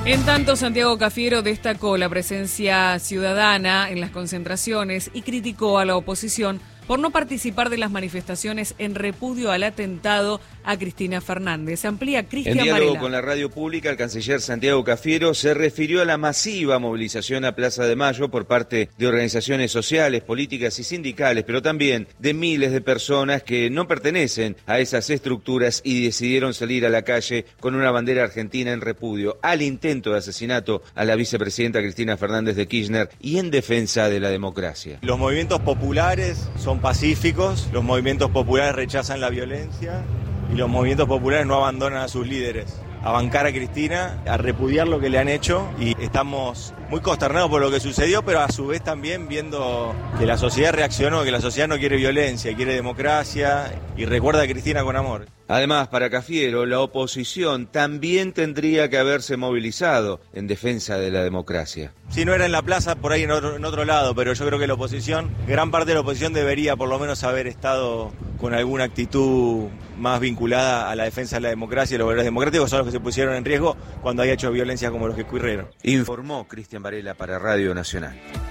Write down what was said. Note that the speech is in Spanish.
En tanto, Santiago Cafiero destacó la presencia ciudadana en las concentraciones y criticó a la oposición por no participar de las manifestaciones en repudio al atentado a Cristina Fernández. Amplía Cristian Varela. En diálogo con la radio pública, el canciller Santiago Cafiero se refirió a la masiva movilización a Plaza de Mayo por parte de organizaciones sociales, políticas y sindicales, pero también de miles de personas que no pertenecen a esas estructuras y decidieron salir a la calle con una bandera argentina en repudio al intento de asesinato a la vicepresidenta Cristina Fernández de Kirchner y en defensa de la democracia. Los movimientos populares son pacíficos, los movimientos populares rechazan la violencia y los movimientos populares no abandonan a sus líderes. A bancar a Cristina, a repudiar lo que le han hecho y estamos muy consternados por lo que sucedió, pero a su vez también viendo que la sociedad reaccionó, que la sociedad no quiere violencia, quiere democracia y recuerda a Cristina con amor. Además, para Cafiero, la oposición también tendría que haberse movilizado en defensa de la democracia. Si no era en la plaza, por ahí en otro lado, pero yo creo que la oposición, gran parte de la oposición debería por lo menos haber estado con alguna actitud más vinculada a la defensa de la democracia y los valores democráticos, son los que se pusieron en riesgo cuando hay hechos de violencia como los que ocurrieron. Informó Cristian Varela para Radio Nacional.